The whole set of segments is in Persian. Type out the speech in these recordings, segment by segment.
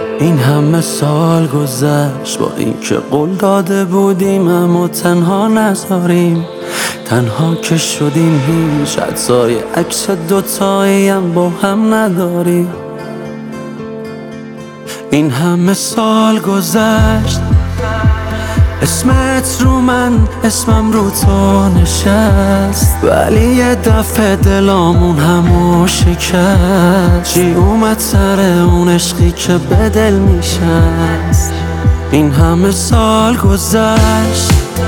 این همه سال گذشت با اینکه قول داده بودیم اما تنها نذاریم. تنها که شدیم هیچ عکسای عکس دوتایی هم با هم نداریم. این همه سال گذشت، اسمت رو من، اسمم رو تو نشست، ولی یه دفعه دلامون همو شکست. چی اومد سر اون عشقی که به دل میشست؟ این همه سال گذشت،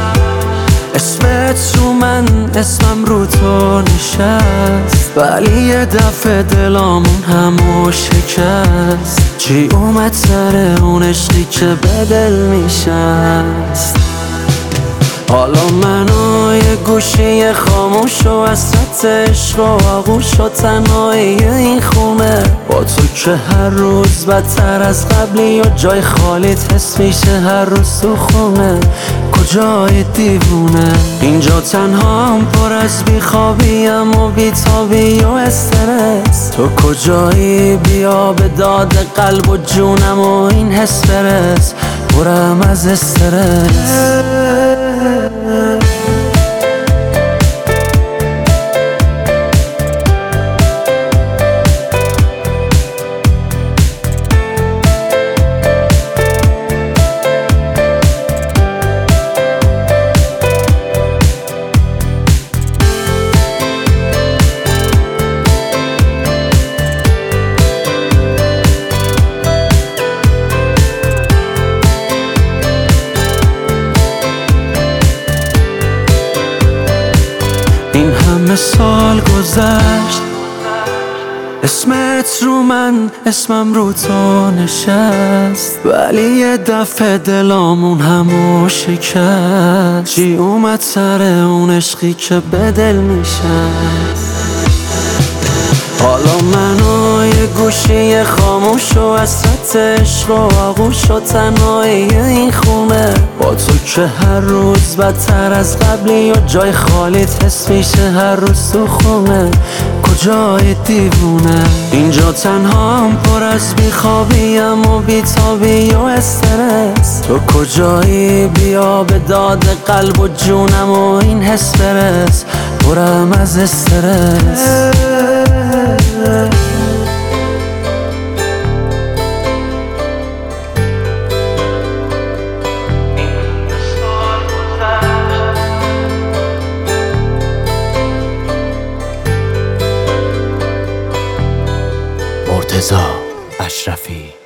اسمت رو من، اسمم رو تو نشست، ولی یه دفعه دلامون همو شکست. چی اومد سر اون عشقی که به دل میشست؟ حالا منو یه گوشی خاموش و حسرت عشق و آغوش و تنهایی این خونه، با تو که هر روز بدتر از قبلی و جای خالیت حس میشه هر روز تو خونه. کجای دیوونه اینجا تنهام پر از بیخوابیم و بیتابی و استرس. تو کجایی؟ بیا به داد قلب و جونم و این حس برس، پرم از استرس. این همه سال گذشت، اسمت رو من، اسمم رو تو نشست، ولی یه دفعه دلامون همو شکست. چی اومد سر اون عشقی که به دل میشست؟ حالا منو یه گوشی خاموش و حسرت عشق و آغوش و تنهایی این خونه، با تو که هر روز بدتر از قبلی و جای خالیت حس میشه هر روز تو خونه. کجای دیوونه اینجا تنهام پر از بیخوابیم و بیتابی و استرس. تو کجایی؟ بیا به داد قلب و جونم و این حس برس، پرم از استرس. مرتضی اشرفی.